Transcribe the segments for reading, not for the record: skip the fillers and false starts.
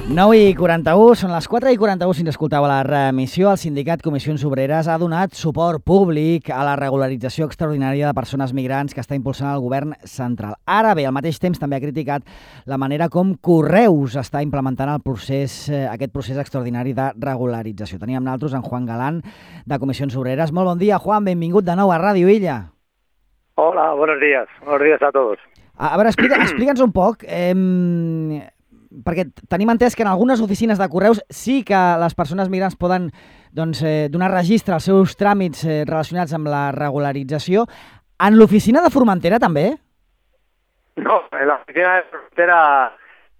9:41, són les 4:41 si ens escolteu a la reemissió. El sindicat Comissions Obreres ha donat suport públic a la regularització extraordinària de persones migrants que està impulsant el govern central. Ara bé, al mateix temps també ha criticat la manera com Correus està implementant aquest procés extraordinari de regularització. Teníem nosaltres en Juan Galán, de Comissions Obreres. Molt bon dia, Juan, benvingut de nou a Ràdio Illa. Hola, buenos días a todos. A veure, explica'ns un poc, perquè tenim entès que en algunes oficines de Correus sí que les persones migrants poden donar registre als seus tràmits relacionats amb la regularització. En l'oficina de Formentera també? No, en la oficina de Formentera...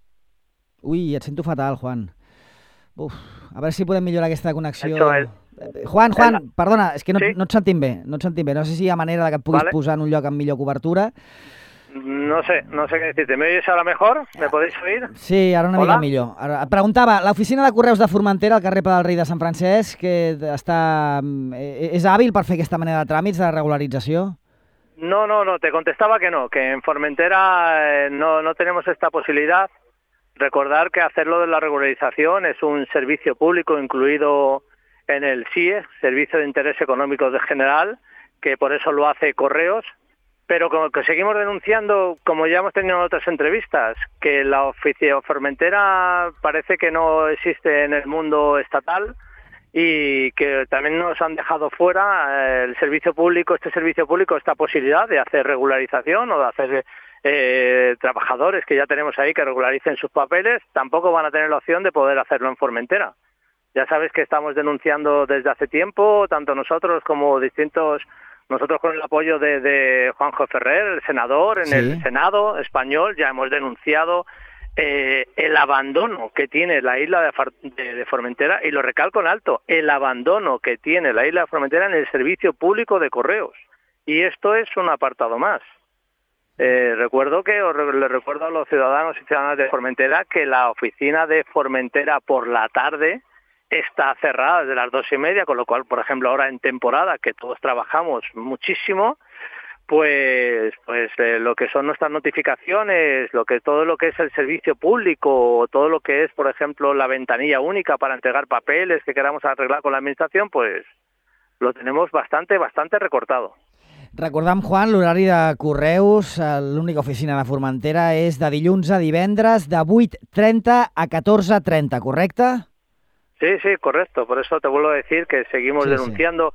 Ui, et sento fatal, Juan. Uf, a veure si podem millorar aquesta connexió. Juan, perdona, és que no et sentim bé. No sé si hi ha manera de que et puguis posar en un lloc amb millor cobertura. No sé qué decirte. ¿Me oyes ahora mejor? ¿Me podéis oír? Sí, ara una mica millor. Ara, et preguntava, l'oficina de Correus de Formentera, al carrer del Rei de Sant Francesc, que és hàbil per fer aquesta manera de tràmits de regularització? No, te contestaba que no, que en Formentera no tenemos esta posibilidad. Recordar que hacerlo de la regularización es un servicio público incluido en el SIE, Servicio de Interés Económico General, que por eso lo hace Correos. Pero como que seguimos denunciando, como ya hemos tenido en otras entrevistas, que la oficina Formentera parece que no existe en el mundo estatal y que también nos han dejado fuera el servicio público, esta posibilidad de hacer regularización o de hacer trabajadores que ya tenemos ahí que regularicen sus papeles, tampoco van a tener la opción de poder hacerlo en Formentera. Ya sabes que estamos denunciando desde hace tiempo, tanto nosotros como nosotros con el apoyo de Juanjo Ferrer, el senador, en el Senado español ya hemos denunciado el abandono que tiene la isla de Formentera, y lo recalco en alto, el abandono que tiene la isla de Formentera en el servicio público de Correos. Y esto es un apartado más. Le recuerdo a los ciudadanos y ciudadanas de Formentera que la oficina de Formentera por la tarde está cerrada desde las 2:30, con lo cual, por ejemplo, ahora en temporada, que todos trabajamos muchísimo, pues lo que son nuestras notificaciones, todo lo que es el servicio público, todo lo que es, por ejemplo, la ventanilla única para entregar papeles que queramos arreglar con la administración, pues lo tenemos bastante recortado. Recordam, Juan, l'horari de Correus, l'única oficina de Formentera, és de dilluns a divendres, de 8:30 a 14:30, correcte? Sí, correcto. Por eso te vuelvo a decir que seguimos denunciando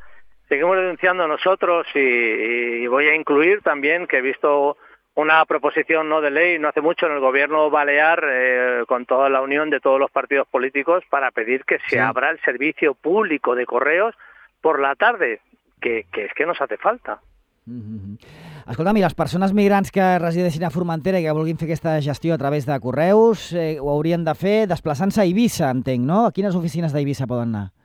nosotros y voy a incluir también que he visto una proposición no de ley no hace mucho en el gobierno balear con toda la unión de todos los partidos políticos para pedir que se abra el servicio público de Correos por la tarde, que es que nos hace falta. Escolta'm, i les persones migrants que resideixin a Formentera i que vulguin fer aquesta gestió a través de Correus ho haurien de fer desplaçant-se a Eivissa, entenc, no? A quines oficines d'Eivissa poden anar?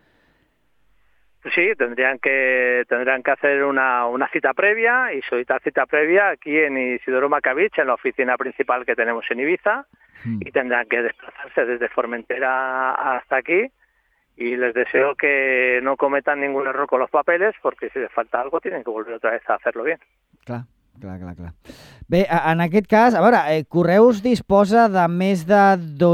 Sí, tendrán que hacer una cita previa y solicitar cita previa aquí en Isidoro Macavich, en la oficina principal que tenemos en Ibiza, y tendrán que desplazarse desde Formentera hasta aquí. Y les deseo que no cometan ningún error con los papeles, porque si les falta algo tienen que volver otra vez a hacerlo bien. Clar. Bé, en aquest cas, a veure, Correus disposa de més de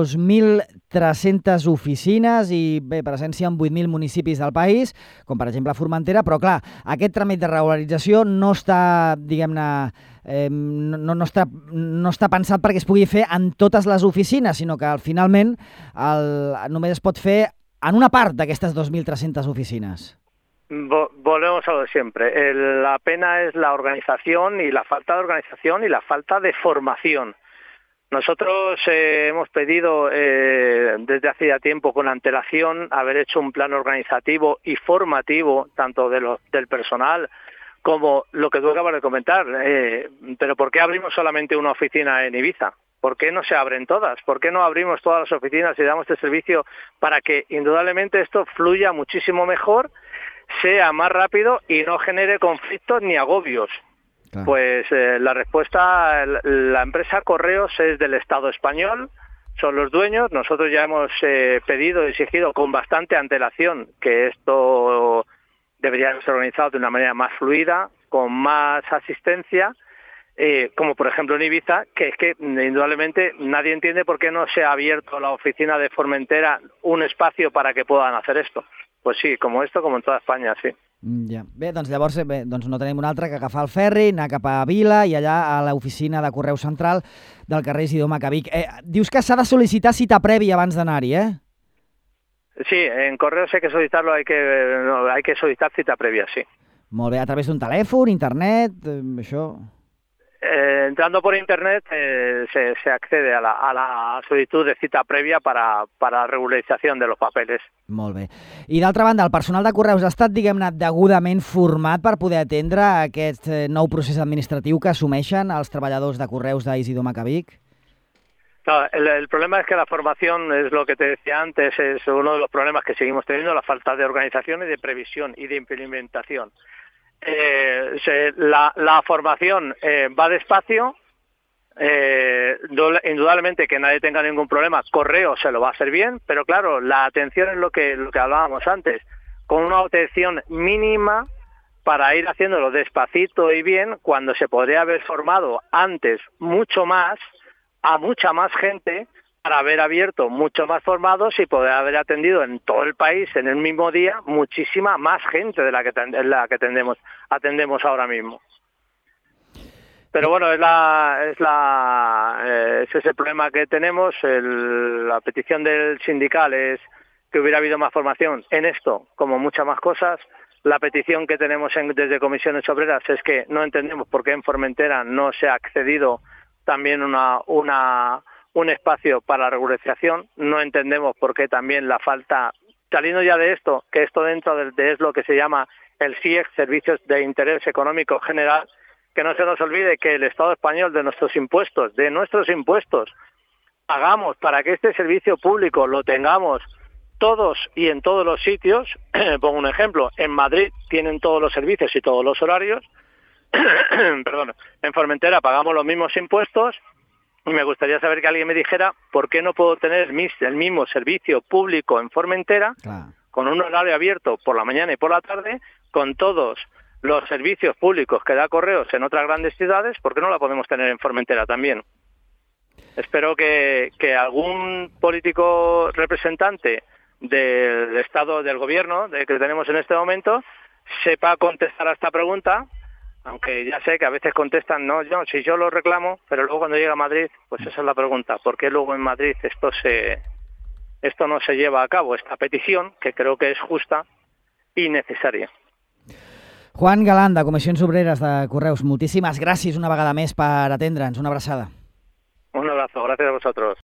2.300 oficines i, bé, presència en 8.000 municipis del país, com per exemple Formentera, però clar, aquest tràmit de regularització no està, diguem-ne, no està pensat perquè es pugui fer en totes les oficines, sinó que finalment només es pot fer en una part d'aquestes 2.300 oficines. Volvemos a lo de siempre. La pena es la organización y la falta de organización y la falta de formación. Nosotros hemos pedido desde hace ya tiempo con antelación haber hecho un plan organizativo y formativo tanto del personal como lo que tú acabas de comentar. Pero ¿por qué abrimos solamente una oficina en Ibiza? ¿Por qué no se abren todas? ¿Por qué no abrimos todas las oficinas y damos este servicio para que indudablemente esto fluya muchísimo mejor, sea más rápido y no genere conflictos ni agobios? Claro. Pues la respuesta, la empresa Correos es del Estado español, son los dueños. Nosotros ya hemos pedido y exigido con bastante antelación que esto debería ser organizado de una manera más fluida, con más asistencia, como por ejemplo en Ibiza, que es que indudablemente nadie entiende por qué no se ha abierto la oficina de Formentera un espacio para que puedan hacer esto. Pues sí, como esto, como en toda Espanya, sí. Ja. Bé, doncs llavors doncs no tenim un altre que agafar el ferri, anar cap a Vila i allà a l'oficina de Correu Central del carrer Isidor Macavic. Dius que s'ha de sol·licitar cita prèvia abans d'anar-hi, Sí, en correos hay que solicitarlo, hay que solicitar cita previa, sí. Molt bé, a través d'un telèfon, internet, això... Entrando por internet se accede a la solicitud de cita previa para la regularización de los papeles. Molt bé. I d'altra banda, el personal de Correus ha estat, diguem-ne, degudament format per poder atendre aquest nou procés administratiu que assumeixen els treballadors de Correus d'Isidor Macavic? No, el problema es que la formación, es lo que te decía antes, es uno de los problemas que seguimos teniendo, la falta de organización y de previsión y de implementación. La formación va despacio, indudablemente que nadie tenga ningún problema, Correo se lo va a hacer bien, pero claro, la atención es lo que hablábamos antes, con una atención mínima para ir haciéndolo despacito y bien, cuando se podría haber formado antes mucho más, a mucha más gente, para haber abierto mucho más formados y poder haber atendido en todo el país en el mismo día muchísima más gente de la que atendemos ahora mismo. Pero bueno, ese es el problema que tenemos. La petición del sindical es que hubiera habido más formación en esto, como muchas más cosas. La petición que tenemos desde Comisiones Obreras es que no entendemos por qué en Formentera no se ha accedido también un espacio para la regularización. No entendemos por qué también la falta, saliendo ya de esto, que esto dentro de es lo que se llama el SIEG, Servicios de Interés Económico General, que no se nos olvide que el Estado español de nuestros impuestos, pagamos para que este servicio público lo tengamos todos y en todos los sitios. Pongo un ejemplo, en Madrid tienen todos los servicios y todos los horarios, perdón, en Formentera pagamos los mismos impuestos. Y me gustaría saber que alguien me dijera por qué no puedo tener el mismo servicio público en Formentera, claro, con un horario abierto por la mañana y por la tarde, con todos los servicios públicos que da Correos en otras grandes ciudades. ¿Por qué no la podemos tener en Formentera también? Espero que algún político representante del Estado, del Gobierno que tenemos en este momento, sepa contestar a esta pregunta. Aunque ya sé que a veces contestan, no, si yo lo reclamo, pero luego cuando llega a Madrid, pues esa es la pregunta. ¿Por qué luego en Madrid esto no se lleva a cabo, esta petición, que creo que es justa i necessària? Juan Galán, de Comissions Obreres de Correus, moltíssimes gràcies una vegada més per atendre'ns. Una abraçada. Un abrazo, gracias a vosotros.